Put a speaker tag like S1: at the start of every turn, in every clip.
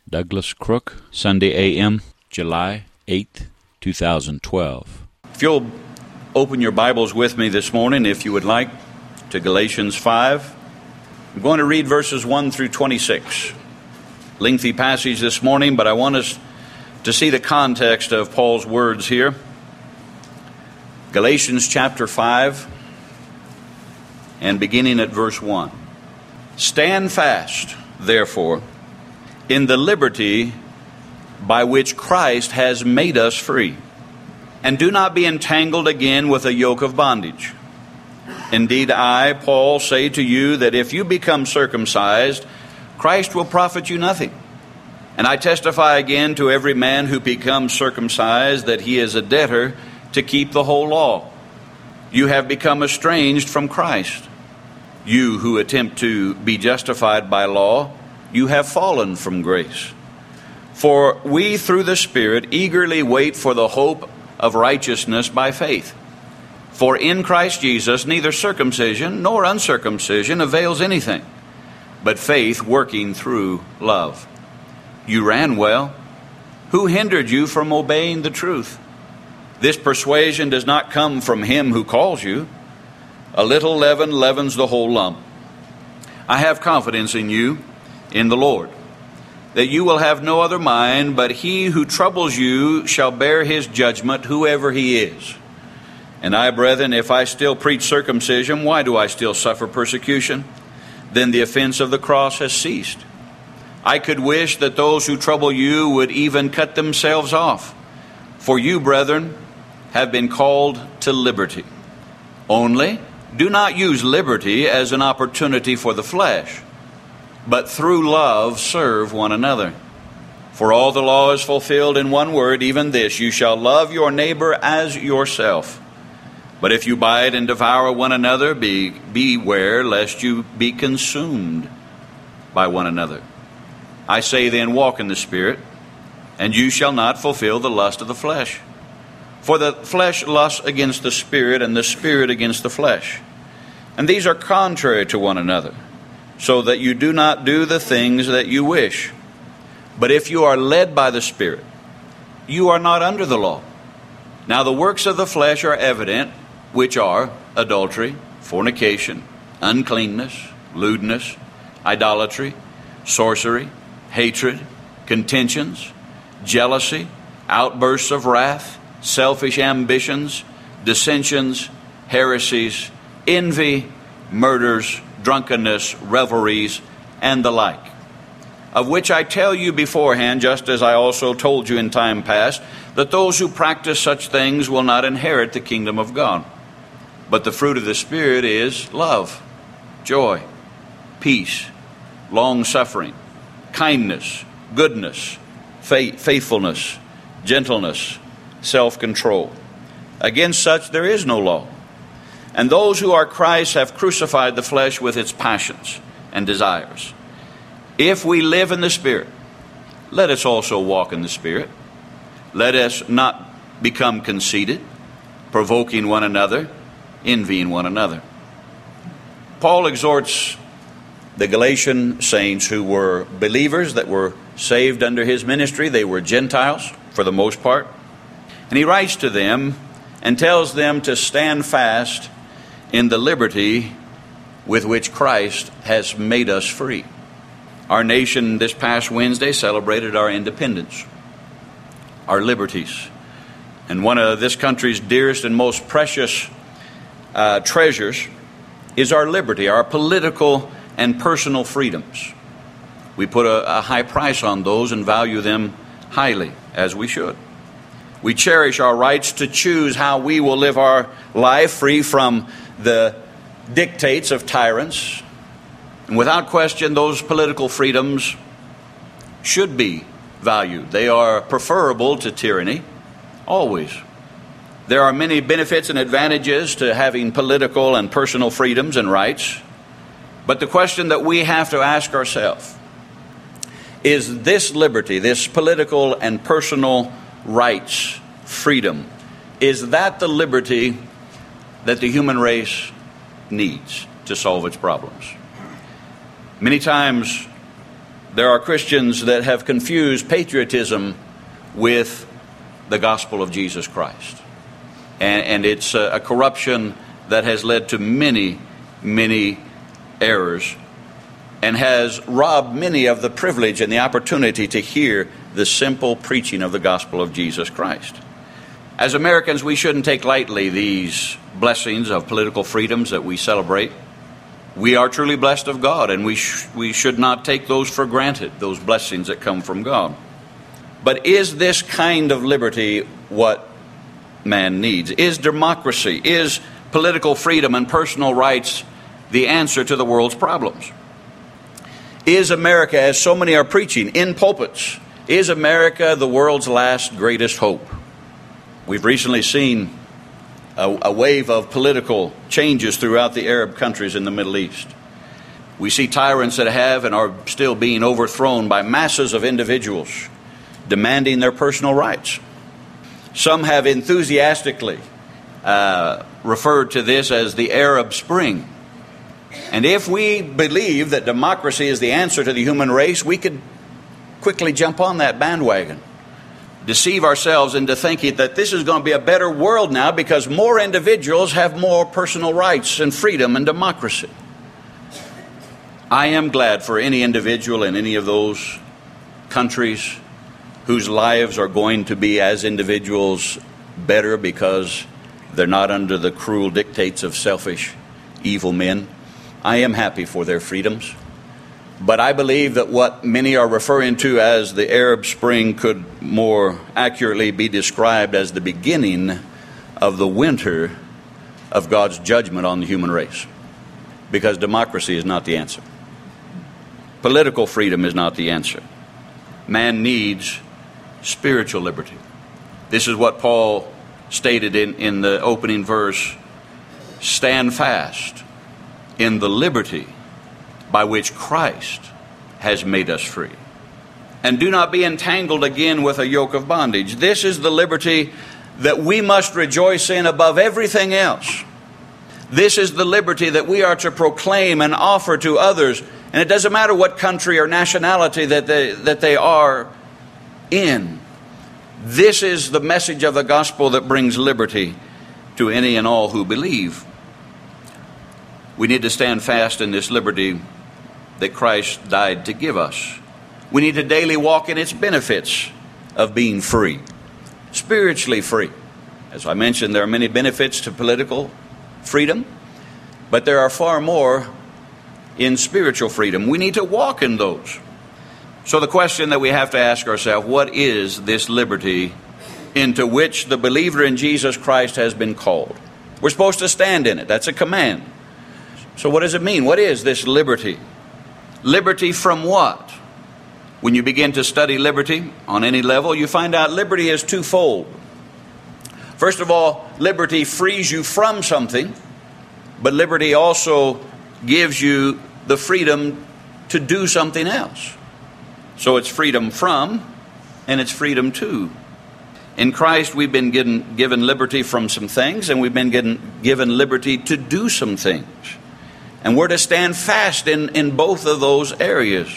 S1: Douglas Crook, Sunday a.m., July 8th, 2012.
S2: If you'll open your Bibles with me this morning, if you would like, to Galatians 5. I'm going to read verses 1 through 26. Lengthy passage this morning, but I want us to see the context of Paul's words here. Galatians chapter 5, and beginning at verse 1. Stand fast, therefore, in the liberty by which Christ has made us free, and do not be entangled again with a yoke of bondage. Indeed, I, Paul, say to you that if you become circumcised, Christ will profit you nothing. And I testify again to every man who becomes circumcised that he is a debtor to keep the whole law. You have become estranged from Christ. You who attempt to be justified by law, you have fallen from grace. For we through the Spirit eagerly wait for the hope of righteousness by faith. For in Christ Jesus neither circumcision nor uncircumcision avails anything, but faith working through love. You ran well. Who hindered you from obeying the truth? This persuasion does not come from him who calls you. A little leaven leavens the whole lump. I have confidence in you, in the Lord, that you will have no other mind, but he who troubles you shall bear his judgment, whoever he is. And I, brethren, if I still preach circumcision, why do I still suffer persecution? Then the offense of the cross has ceased. I could wish that those who trouble you would even cut themselves off. For you, brethren, have been called to liberty. Only do not use liberty as an opportunity for the flesh, but through love serve one another. For all the law is fulfilled in one word, even this: you shall love your neighbor as yourself. But if you bite and devour one another, beware lest you be consumed by one another. I say then, walk in the Spirit, and you shall not fulfill the lust of the flesh. For the flesh lusts against the Spirit, and the Spirit against the flesh. And these are contrary to one another, so that you do not do the things that you wish. But if you are led by the Spirit, you are not under the law. Now the works of the flesh are evident, which are adultery, fornication, uncleanness, lewdness, idolatry, sorcery, hatred, contentions, jealousy, outbursts of wrath, selfish ambitions, dissensions, heresies, envy, murders, drunkenness, revelries, and the like, of which I tell you beforehand, just as I also told you in time past, that those who practice such things will not inherit the kingdom of God. But the fruit of the Spirit is love, joy, peace, long-suffering, kindness, goodness, faithfulness, gentleness, self-control. Against such there is no law. And those who are Christ have crucified the flesh with its passions and desires. If we live in the Spirit, let us also walk in the Spirit. Let us not become conceited, provoking one another, envying one another. Paul exhorts the Galatian saints who were believers that were saved under his ministry. They were Gentiles for the most part. And he writes to them and tells them to stand fast in the liberty with which Christ has made us free. Our nation this past Wednesday celebrated our independence, our liberties. And one of this country's dearest and most precious treasures is our liberty, our political and personal freedoms. We put a high price on those and value them highly, as we should. We cherish our rights to choose how we will live our life free from the dictates of tyrants. And without question, those political freedoms should be valued. They are preferable to tyranny, always. There are many benefits and advantages to having political and personal freedoms and rights. But the question that we have to ask ourselves is this liberty, this political and personal rights, freedom, is that the liberty that the human race needs to solve its problems? Many times There are Christians that have confused patriotism with the gospel of Jesus Christ. And it's a corruption that has led to many, many errors and has robbed many of the privilege and the opportunity to hear the simple preaching of the gospel of Jesus Christ. As Americans, we shouldn't take lightly these blessings of political freedoms that we celebrate. We are truly blessed of God, and we should not take those for granted, those blessings that come from God. But is this kind of liberty what man needs? Is democracy, is political freedom and personal rights the answer to the world's problems? Is America, as so many are preaching in pulpits, is America the world's last greatest hope? We've recently seen a wave of political changes throughout the Arab countries in the Middle East. We see tyrants that have and are still being overthrown by masses of individuals demanding their personal rights. Some have enthusiastically referred to this as the Arab Spring. And if we believe that democracy is the answer to the human race, we could quickly jump on that bandwagon, deceive ourselves into thinking that this is going to be a better world now because more individuals have more personal rights and freedom and democracy. I am glad for any individual in any of those countries whose lives are going to be as individuals better because they're not under the cruel dictates of selfish, evil men. I am happy for their freedoms. But I believe that what many are referring to as the Arab Spring could more accurately be described as the beginning of the winter of God's judgment on the human race. Because democracy is not the answer. Political freedom is not the answer. Man needs spiritual liberty. This is what Paul stated in the opening verse. Stand fast in the liberty by which Christ has made us free. And do not be entangled again with a yoke of bondage. This is the liberty that we must rejoice in above everything else. This is the liberty that we are to proclaim and offer to others. And it doesn't matter what country or nationality that they are in. This is the message of the gospel that brings liberty to any and all who believe. We need to stand fast in this liberty that Christ died to give us. We need to daily walk in its benefits of being free, spiritually free. As I mentioned, there are many benefits to political freedom, but there are far more in spiritual freedom. We need to walk in those. So the question that we have to ask ourselves, what is this liberty into which the believer in Jesus Christ has been called? We're supposed to stand in it. That's a command. So what does it mean? What is this liberty? Liberty from what? When you begin to study liberty on any level, you find out liberty is twofold. First of all, liberty frees you from something, but liberty also gives you the freedom to do something else. So it's freedom from, and it's freedom to. In Christ, we've been given liberty from some things, and we've been given liberty to do some things. And we're to stand fast in both of those areas.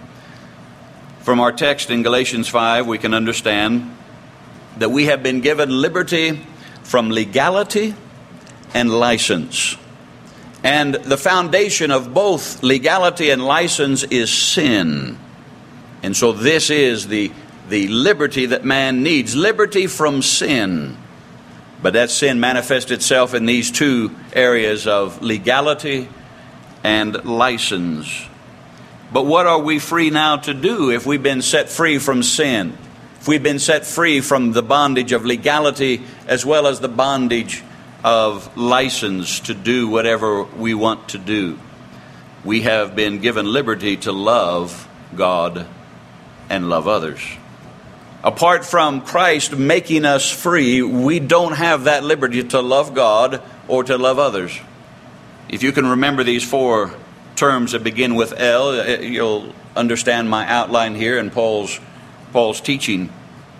S2: From our text in Galatians 5, we can understand that we have been given liberty from legality and license. And the foundation of both legality and license is sin. And so this is the liberty that man needs, liberty from sin. But that sin manifests itself in these two areas of legality and license. But what are we free now to do if we've been set free from sin? If we've been set free from the bondage of legality as well as the bondage of license to do whatever we want to do? We have been given liberty to love God and love others. Apart from Christ making us free, we don't have that liberty to love God or to love others. If you can remember these four terms that begin with L, you'll understand my outline here in Paul's teaching.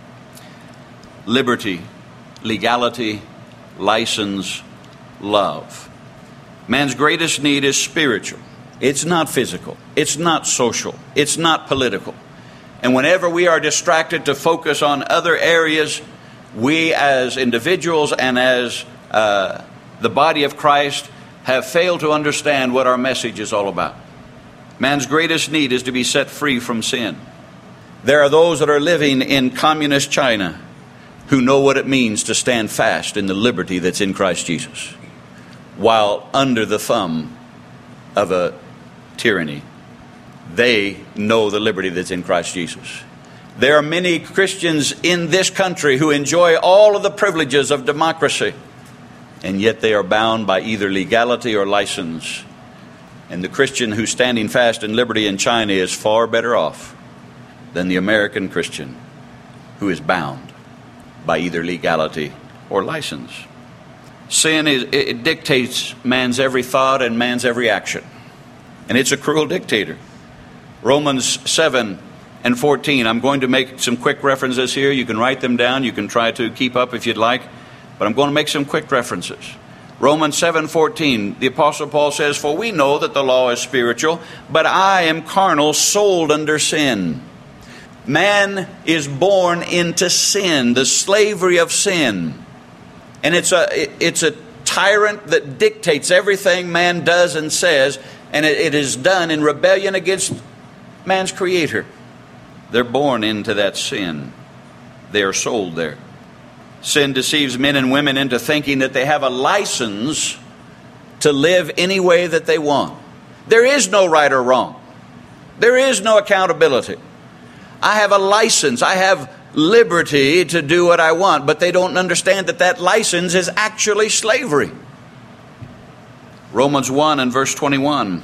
S2: Liberty, legality, license, love. Man's greatest need is spiritual. It's not physical. It's not social. It's not political. And whenever we are distracted to focus on other areas, we as individuals and as the body of Christ have failed to understand what our message is all about. Man's greatest need is to be set free from sin. There are those that are living in communist China who know what it means to stand fast in the liberty that's in Christ Jesus, while under the thumb of a tyranny. They know the liberty that's in Christ Jesus. There are many Christians in this country who enjoy all of the privileges of democracy, and yet they are bound by either legality or license. And the Christian who's standing fast in liberty in China is far better off than the American Christian who is bound by either legality or license. Sin it dictates man's every thought and man's every action. And it's a cruel dictator. Romans 7 and 14. I'm going to make some quick references here. You can write them down. You can try to keep up if you'd like. But I'm going to make some quick references. Romans 7:14, the Apostle Paul says, "For we know that the law is spiritual, but I am carnal, sold under sin." Man is born into sin, the slavery of sin. And it's a tyrant that dictates everything man does and says, and it is done in rebellion against man's creator. They're born into that sin. They are sold there. Sin deceives men and women into thinking that they have a license to live any way that they want. There is no right or wrong. There is no accountability. I have a license. I have liberty to do what I want, but they don't understand that that license is actually slavery. Romans 1 and verse 21.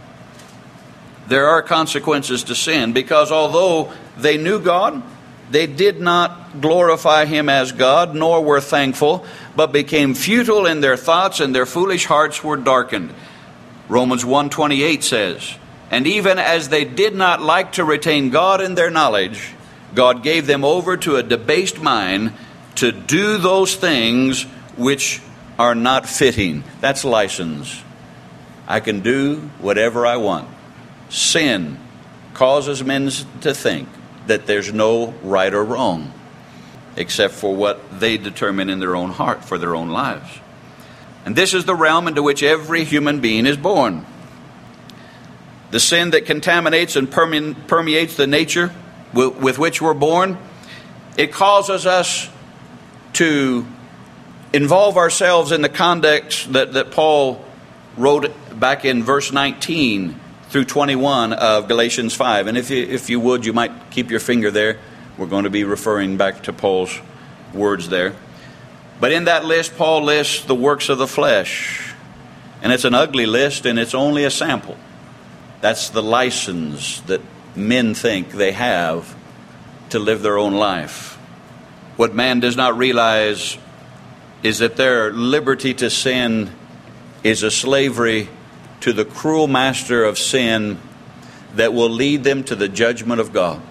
S2: There are consequences to sin, because although they knew God, they did not glorify Him as God, nor were thankful, but became futile in their thoughts, and their foolish hearts were darkened. Romans 1:28 says, "And even as they did not like to retain God in their knowledge, God gave them over to a debased mind to do those things which are not fitting." That's license. I can do whatever I want. Sin causes men to think that there's no right or wrong, except for what they determine in their own heart for their own lives. And this is the realm into which every human being is born. The sin that contaminates and permeates the nature with which we're born, it causes us to involve ourselves in the context that Paul wrote back in verse 19 through 21 of Galatians 5. And if you would, you might keep your finger there. We're going to be referring back to Paul's words there. But in that list, Paul lists the works of the flesh. And it's an ugly list, and it's only a sample. That's the license that men think they have to live their own life. What man does not realize is that their liberty to sin is a slavery to the cruel master of sin that will lead them to the judgment of God.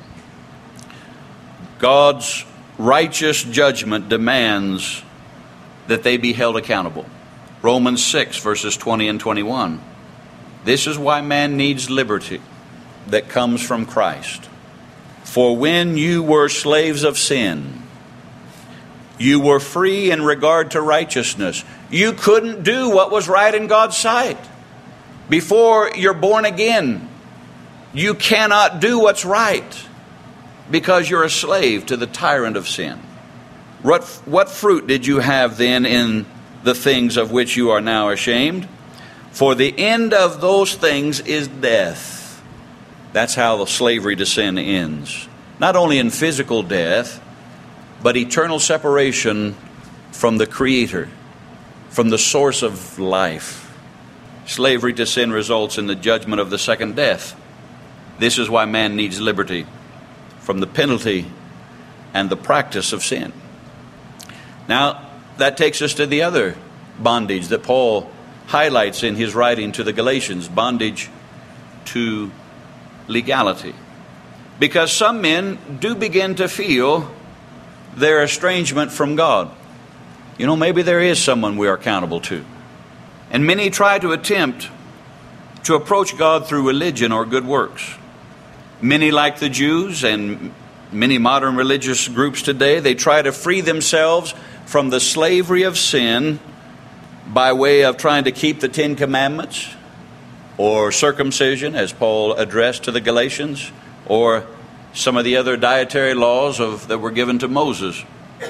S2: God's righteous judgment demands that they be held accountable. Romans 6 verses 20 and 21. This is why man needs liberty that comes from Christ. "For when you were slaves of sin, you were free in regard to righteousness." You couldn't do what was right in God's sight. Before you're born again, you cannot do what's right because you're a slave to the tyrant of sin. What fruit did you have then in the things of which you are now ashamed? For the end of those things is death. That's how the slavery to sin ends. Not only in physical death, but eternal separation from the Creator, from the source of life. Slavery to sin results in the judgment of the second death. This is why man needs liberty from the penalty and the practice of sin. Now, that takes us to the other bondage that Paul highlights in his writing to the Galatians, bondage to legality. Because some men do begin to feel their estrangement from God. Maybe there is someone we are accountable to. And many try to attempt to approach God through religion or good works. Many, like the Jews and many modern religious groups today, they try to free themselves from the slavery of sin by way of trying to keep the Ten Commandments or circumcision, as Paul addressed to the Galatians, or some of the other dietary laws that were given to Moses.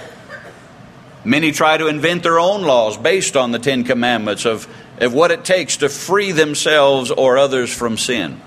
S2: Many try to invent their own laws based on the Ten Commandments of what it takes to free themselves or others from sin.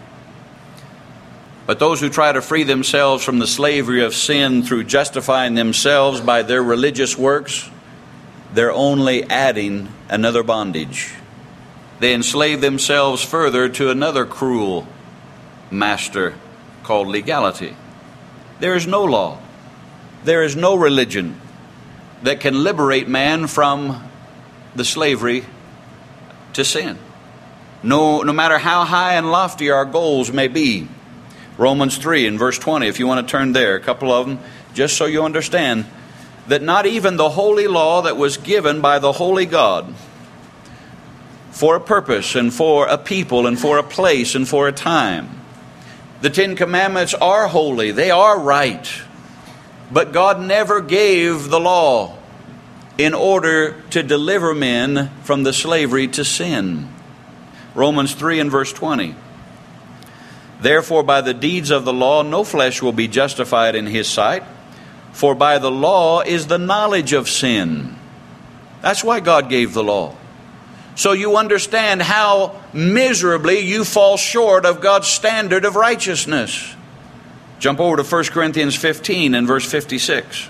S2: But those who try to free themselves from the slavery of sin through justifying themselves by their religious works, they're only adding another bondage. They enslave themselves further to another cruel master called legality. There is no law, there is no religion that can liberate man from the slavery to sin. No matter how high and lofty our goals may be. Romans 3 and verse 20, if you want to turn there, a couple of them, just so you understand that not even the holy law that was given by the holy God for a purpose and for a people and for a place and for a time. The Ten Commandments are holy, they are right, but God never gave the law in order to deliver men from the slavery to sin. Romans 3 and verse 20. Therefore, by the deeds of the law, no flesh will be justified in his sight, for by the law is the knowledge of sin. That's why God gave the law. So you understand how miserably you fall short of God's standard of righteousness. Jump over to 1 Corinthians 15 and verse 56.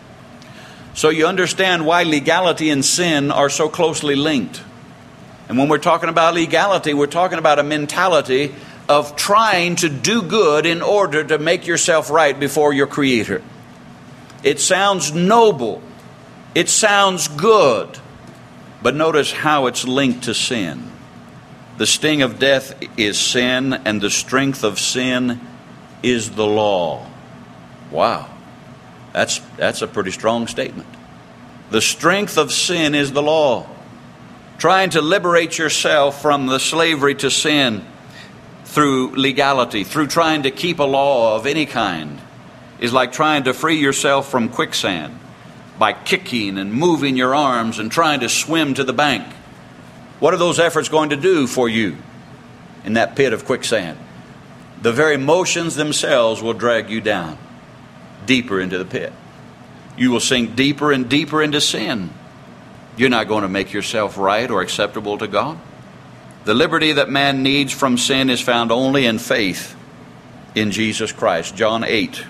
S2: So you understand why legality and sin are so closely linked. And when we're talking about legality, we're talking about a mentality of trying to do good in order to make yourself right before your Creator. It sounds noble. It sounds good. But notice how it's linked to sin. The sting of death is sin, and the strength of sin is the law. Wow. That's a pretty strong statement. The strength of sin is the law. Trying to liberate yourself from the slavery to sin through legality, through trying to keep a law of any kind, is like trying to free yourself from quicksand by kicking and moving your arms and trying to swim to the bank. What are those efforts going to do for you in that pit of quicksand? The very motions themselves will drag you down deeper into the pit. You will sink deeper and deeper into sin. You're not going to make yourself right or acceptable to God. The liberty that man needs from sin is found only in faith in Jesus Christ. John 8.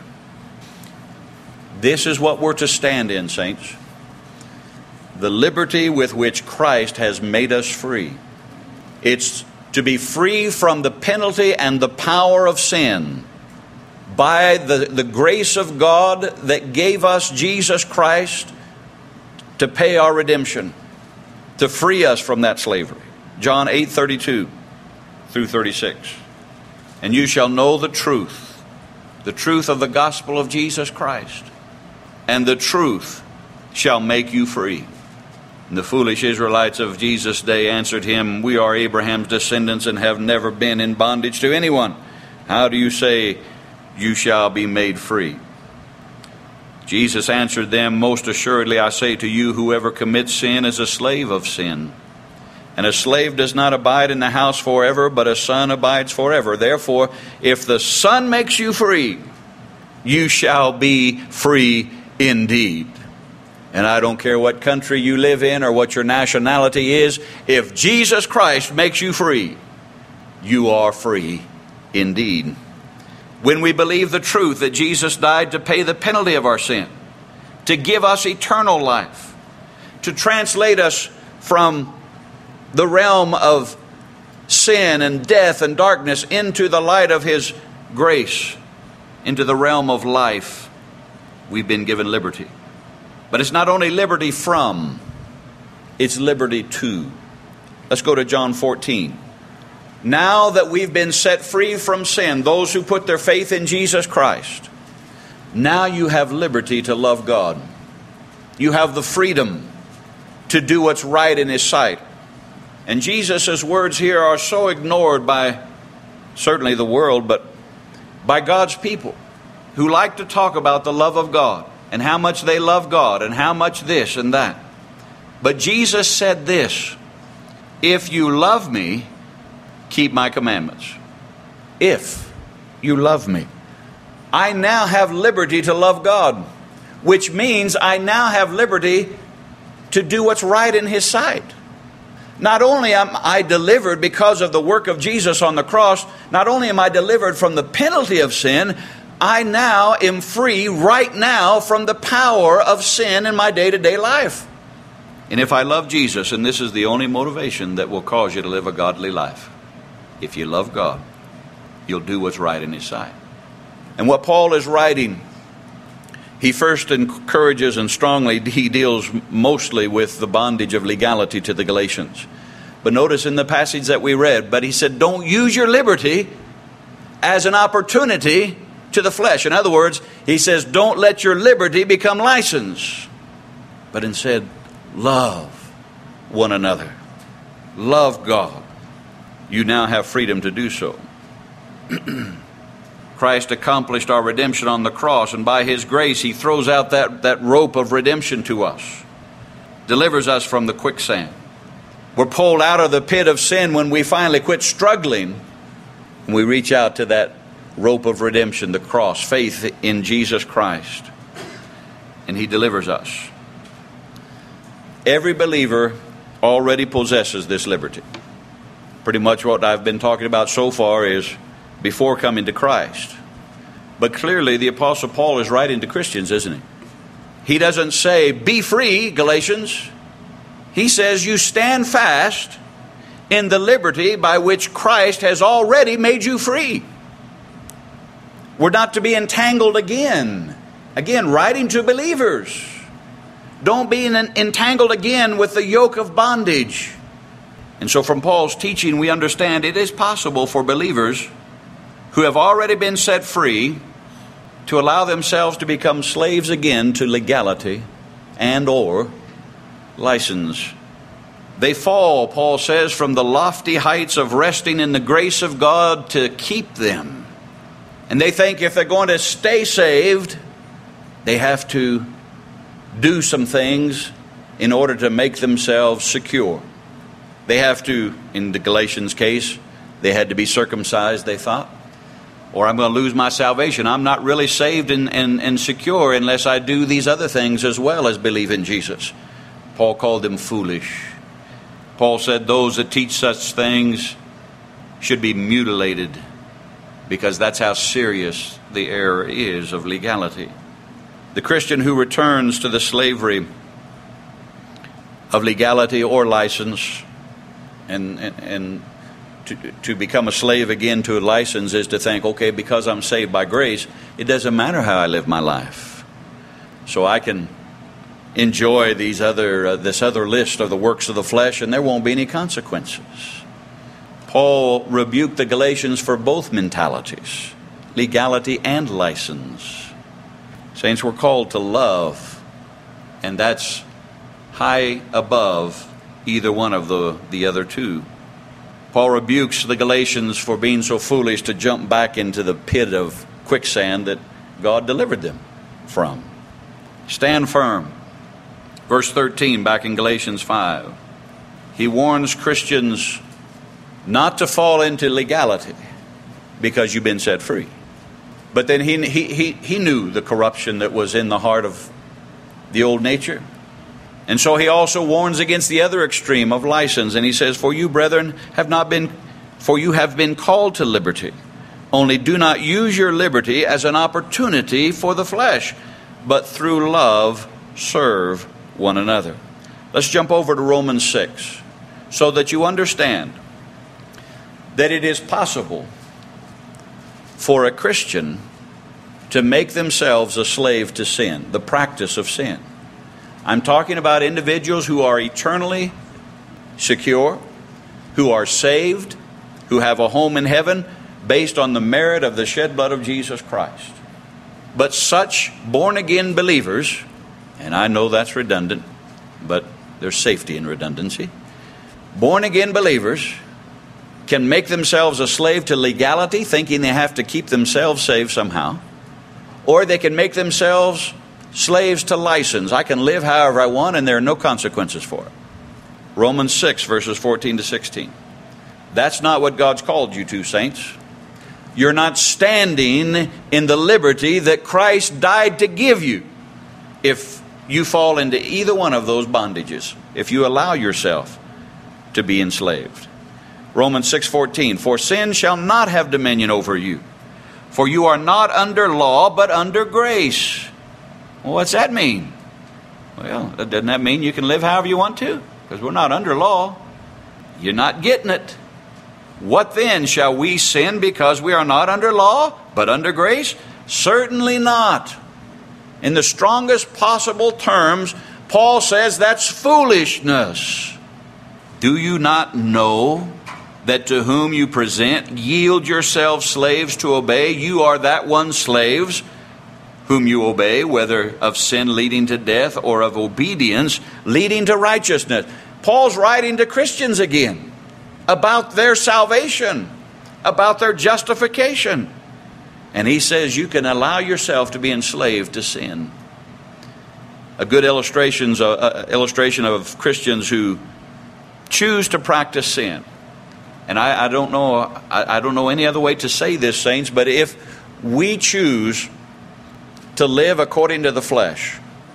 S2: This is what we're to stand in, saints. The liberty with which Christ has made us free. It's to be free from the penalty and the power of sin by the grace of God that gave us Jesus Christ to pay our redemption, to free us from that slavery. John 8:32 through 36. And you shall know the truth of the gospel of Jesus Christ, and the truth shall make you free. And the foolish Israelites of Jesus' day answered him, we are Abraham's descendants and have never been in bondage to anyone. How do you say you shall be made free? Jesus answered them, most assuredly I say to you, whoever commits sin is a slave of sin. And a slave does not abide in the house forever, but a son abides forever. Therefore, if the Son makes you free, you shall be free indeed. And I don't care what country you live in or what your nationality is. If Jesus Christ makes you free, you are free indeed. When we believe the truth that Jesus died to pay the penalty of our sin, to give us eternal life, to translate us from the realm of sin and death and darkness into the light of His grace, into the realm of life, we've been given liberty. But it's not only liberty from, it's liberty to. Let's go to John 14. Now that we've been set free from sin, those who put their faith in Jesus Christ, now you have liberty to love God. You have the freedom to do what's right in His sight And Jesus' words here are so ignored by certainly the world, but by God's people who like to talk about the love of God and how much they love God and how much this and that. But Jesus said this, if you love me, keep my commandments. If you love me. I now have liberty to love God, which means I now have liberty to do what's right in His sight. Not only am I delivered because of the work of Jesus on the cross, not only am I delivered from the penalty of sin, I now am free right now from the power of sin in my day-to-day life. And if I love Jesus, and this is the only motivation that will cause you to live a godly life, if you love God, you'll do what's right in His sight. And what Paul is writing, he first encourages and strongly, he deals mostly with the bondage of legality to the Galatians. But notice in the passage that we read, but he said, don't use your liberty as an opportunity to the flesh. In other words, he says, don't let your liberty become license, but instead love one another. Love God. You now have freedom to do so. Christ accomplished our redemption on the cross, and by His grace He throws out that rope of redemption to us, delivers us from the quicksand. We're pulled out of the pit of sin when we finally quit struggling, and we reach out to that rope of redemption, the cross, faith in Jesus Christ, and He delivers us. Every believer already possesses this liberty. Pretty much what I've been talking about so far is before coming to Christ. But clearly the Apostle Paul is writing to Christians, isn't he? He doesn't say, be free, Galatians. He says, you stand fast in the liberty by which Christ has already made you free. We're not to be entangled again. Again, writing to believers. Don't be entangled again with the yoke of bondage. And so from Paul's teaching, we understand it is possible for believers who have already been set free to allow themselves to become slaves again to legality and or license. They fall, Paul says, from the lofty heights of resting in the grace of God to keep them. And they think if they're going to stay saved, they have to do some things in order to make themselves secure. They have to, in the Galatians case, they had to be circumcised, they thought. Or I'm going to lose my salvation. I'm not really saved and secure unless I do these other things as well as believe in Jesus. Paul called them foolish. Paul said those that teach such things should be mutilated, because that's how serious the error is of legality. The Christian who returns to the slavery of legality or license and to become a slave again to a license is to think, okay, because I'm saved by grace, it doesn't matter how I live my life. So I can enjoy this other list of the works of the flesh, and there won't be any consequences. Paul rebuked the Galatians for both mentalities, legality and license. Saints, we're called to love, and that's high above either one of the other two. Paul rebukes the Galatians for being so foolish to jump back into the pit of quicksand that God delivered them from. Stand firm. Verse 13, back in Galatians 5. He warns Christians not to fall into legality because you've been set free. But then he knew the corruption that was in the heart of the old nature. And so he also warns against the other extreme of license. And he says, for you, brethren, you have been called to liberty. Only do not use your liberty as an opportunity for the flesh, but through love serve one another. Let's jump over to Romans 6 so that you understand that it is possible for a Christian to make themselves a slave to sin, the practice of sin. I'm talking about individuals who are eternally secure, who are saved, who have a home in heaven based on the merit of the shed blood of Jesus Christ. But such born-again believers, and I know that's redundant, but there's safety in redundancy, born-again believers can make themselves a slave to legality, thinking they have to keep themselves saved somehow. Or they can make themselves slaves to license. I can live however I want and there are no consequences for it. Romans 6, verses 14 to 16. That's not what God's called you to, saints. You're not standing in the liberty that Christ died to give you if you fall into either one of those bondages, if you allow yourself to be enslaved. Romans 6:14, for sin shall not have dominion over you, for you are not under law, but under grace. Well, what's that mean? Well, doesn't that mean you can live however you want to? Because we're not under law. You're not getting it. What then? Shall we sin because we are not under law, but under grace? Certainly not. In the strongest possible terms, Paul says that's foolishness. Do you not know that to whom you present, yield yourselves slaves to obey? You are that one slaves whom you obey, whether of sin leading to death or of obedience leading to righteousness. Paul's writing to Christians again about their salvation, about their justification. And he says you can allow yourself to be enslaved to sin. A good illustration of Christians who choose to practice sin. And I don't know any other way to say this, saints, but if we choose to live according to the flesh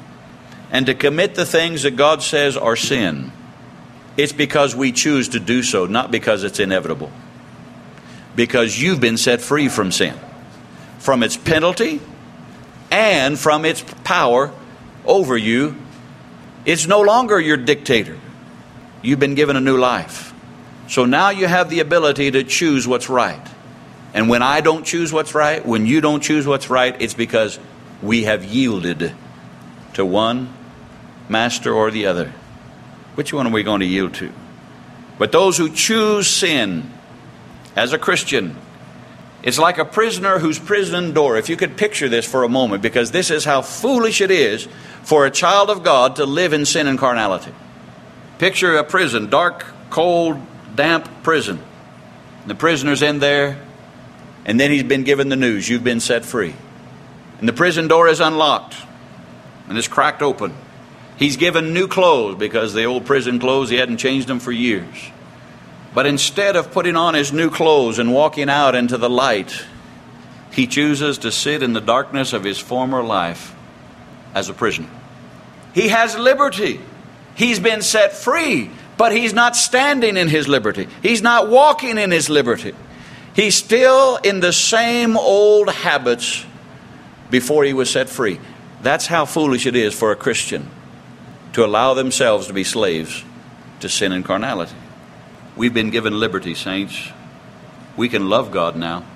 S2: and to commit the things that God says are sin, it's because we choose to do so, not because it's inevitable. Because you've been set free from sin, from its penalty and from its power over you. It's no longer your dictator. You've been given a new life. So now you have the ability to choose what's right. And when I don't choose what's right, when you don't choose what's right, it's because we have yielded to one master or the other. Which one are we going to yield to? But those who choose sin as a Christian, it's like a prisoner whose prison door. If you could picture this for a moment, because this is how foolish it is for a child of God to live in sin and carnality. Picture a prison, dark, cold, damp prison. The prisoner's in there, and then he's been given the news, you've been set free. And the prison door is unlocked, and it's cracked open. He's given new clothes, because the old prison clothes, he hadn't changed them for years. But instead of putting on his new clothes and walking out into the light, he chooses to sit in the darkness of his former life as a prisoner. He has liberty. He's been set free, but he's not standing in his liberty. He's not walking in his liberty. He's still in the same old habits before he was set free. That's how foolish it is for a Christian to allow themselves to be slaves to sin and carnality. We've been given liberty, saints. We can love God now.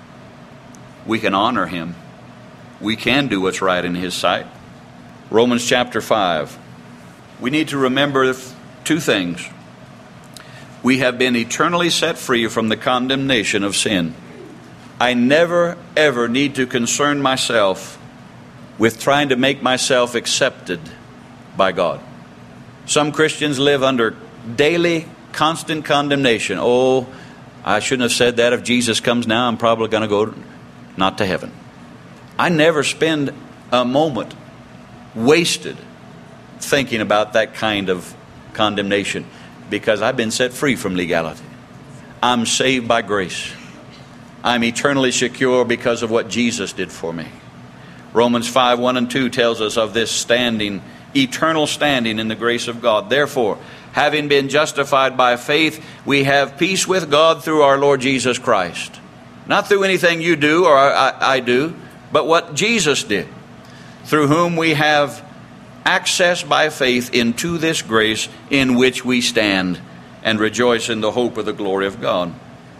S2: We can honor Him. We can do what's right in His sight. Romans chapter 5. We need to remember two things. We have been eternally set free from the condemnation of sin. I never, ever need to concern myself with trying to make myself accepted by God. Some Christians live under daily, constant condemnation. Oh, I shouldn't have said that. If Jesus comes now, I'm probably going to go not to heaven. I never spend a moment wasted thinking about that kind of condemnation, because I've been set free from legality. I'm saved by grace. I'm eternally secure because of what Jesus did for me. Romans 5:1 and 2 tells us of this standing, eternal standing in the grace of God. Therefore, having been justified by faith, we have peace with God through our Lord Jesus Christ. Not through anything you do or I do, but what Jesus did, through whom we have access by faith into this grace in which we stand and rejoice in the hope of the glory of God.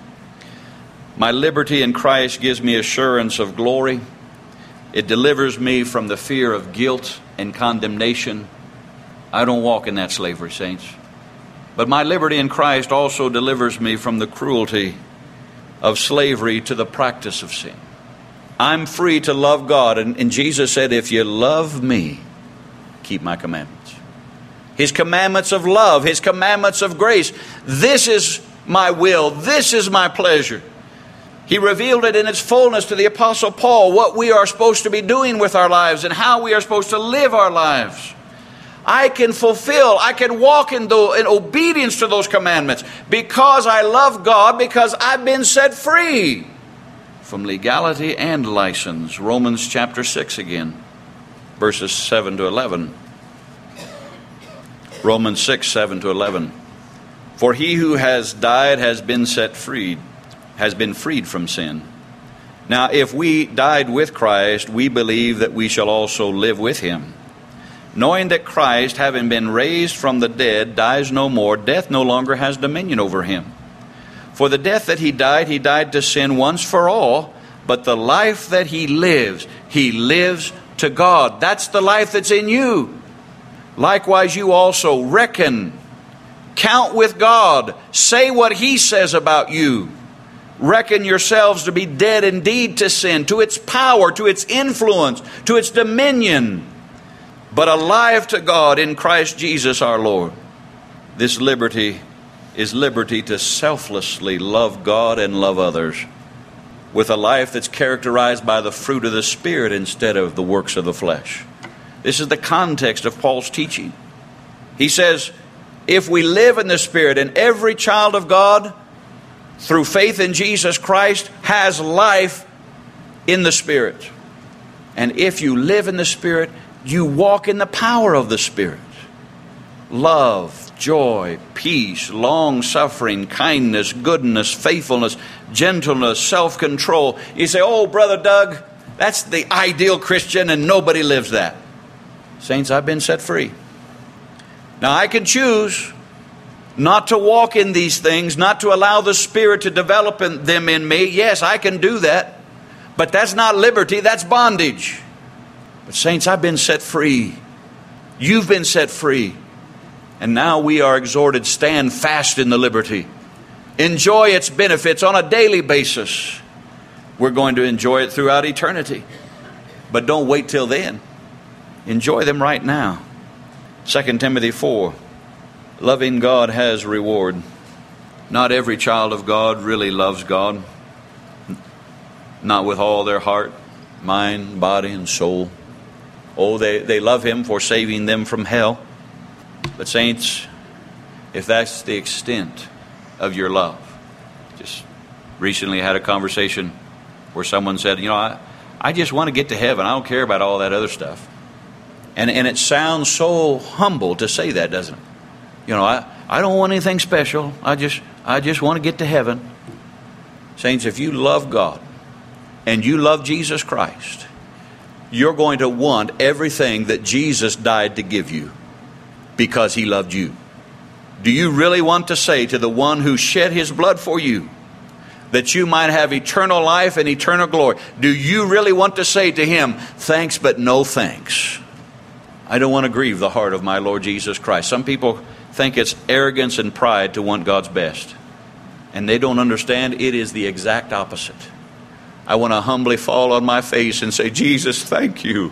S2: My liberty in Christ gives me assurance of glory. It delivers me from the fear of guilt and condemnation. I don't walk in that slavery, saints. But my liberty in Christ also delivers me from the cruelty of slavery to the practice of sin. I'm free to love God. And Jesus said, if you love me, keep my commandments. His commandments of love, His commandments of grace. This is my will. This is my pleasure. He revealed it in its fullness to the Apostle Paul, what we are supposed to be doing with our lives and how we are supposed to live our lives. I can walk in obedience to those commandments because I love God, because I've been set free from legality and license. Romans chapter 6 again, verses 7 to 11. Romans 6, 7 to 11. For he who has died has been freed from sin. Now, if we died with Christ, we believe that we shall also live with him. Knowing that Christ, having been raised from the dead, dies no more, death no longer has dominion over him. For the death that he died to sin once for all, but the life that he lives to God. That's the life that's in you. Likewise, you also reckon, count with God, say what he says about you. Reckon yourselves to be dead indeed to sin, to its power, to its influence, to its dominion, but alive to God in Christ Jesus our Lord. This liberty is liberty to selflessly love God and love others, with a life that's characterized by the fruit of the Spirit instead of the works of the flesh. This is the context of Paul's teaching. He says, if we live in the Spirit, and every child of God, through faith in Jesus Christ, has life in the Spirit. And if you live in the Spirit, you walk in the power of the Spirit. Love, joy, peace, long-suffering, kindness, goodness, faithfulness, gentleness, self-control. You say, oh, Brother Doug, that's the ideal Christian and nobody lives that. Saints, I've been set free. Now I can choose not to walk in these things, not to allow the Spirit to develop them in me. Yes, I can do that. But that's not liberty, that's bondage. But saints, I've been set free. You've been set free. And now we are exhorted, stand fast in the liberty. Enjoy its benefits on a daily basis. We're going to enjoy it throughout eternity. But don't wait till then. Enjoy them right now. 2 Timothy 4. Loving God has reward. Not every child of God really loves God. Not with all their heart, mind, body, and soul. Oh, they love Him for saving them from hell. But saints, if that's the extent of your love. Just recently had a conversation where someone said, I just want to get to heaven. I don't care about all that other stuff. And it sounds so humble to say that, doesn't it? I don't want anything special. I just want to get to heaven. Saints, if you love God and you love Jesus Christ, you're going to want everything that Jesus died to give you because He loved you. Do you really want to say to the one who shed His blood for you that you might have eternal life and eternal glory? Do you really want to say to Him, thanks but no thanks? I don't want to grieve the heart of my Lord Jesus Christ. Some people think it's arrogance and pride to want God's best. And they don't understand it is the exact opposite. I want to humbly fall on my face and say, Jesus, thank you.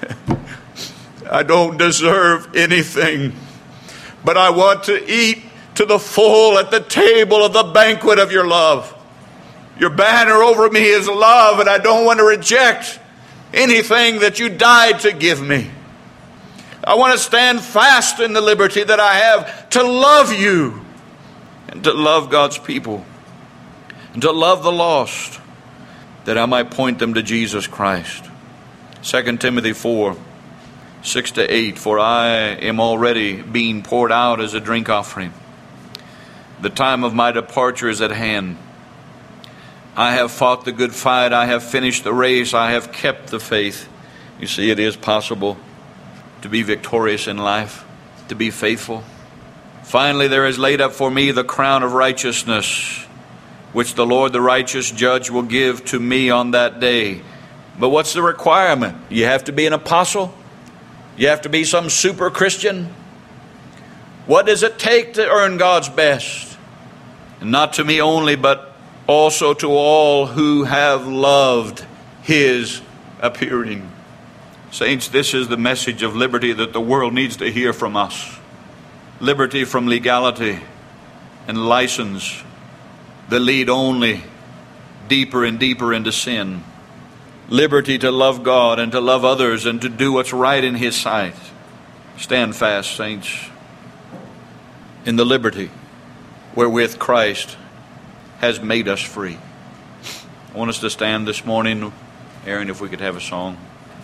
S2: I don't deserve anything, but I want to eat to the full at the table of the banquet of your love. Your banner over me is love, and I don't want to reject anything that you died to give me. I want to stand fast in the liberty that I have to love you and to love God's people and to love the lost, that I might point them to Jesus Christ. 2 Timothy 4, 6 to 8, for I am already being poured out as a drink offering. The time of my departure is at hand. I have fought the good fight. I have finished the race. I have kept the faith. You see, it is possible to be victorious in life, to be faithful. Finally, there is laid up for me the crown of righteousness, which the Lord, the righteous judge, will give to me on that day. But what's the requirement? You have to be an apostle? You have to be some super Christian? What does it take to earn God's best? And not to me only, but also to all who have loved His appearing. Saints, this is the message of liberty that the world needs to hear from us. Liberty from legality and license that lead only deeper and deeper into sin. Liberty to love God and to love others and to do what's right in His sight. Stand fast, saints, in the liberty wherewith Christ has made us free. I want us to stand this morning. Aaron, if we could have a song.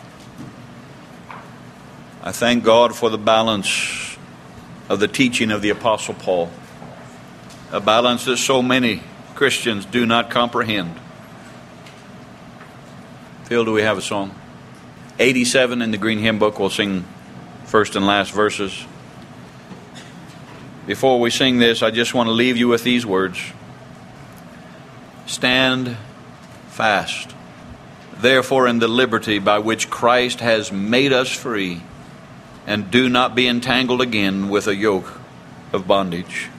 S2: I thank God for the balance of the teaching of the Apostle Paul. A balance that so many Christians do not comprehend. Phil, do we have a song? 87 in the Green Hymn Book. We'll sing first and last verses. Before we sing this, I just want to leave you with these words. Stand fast, therefore, in the liberty by which Christ has made us free, and do not be entangled again with a yoke of bondage.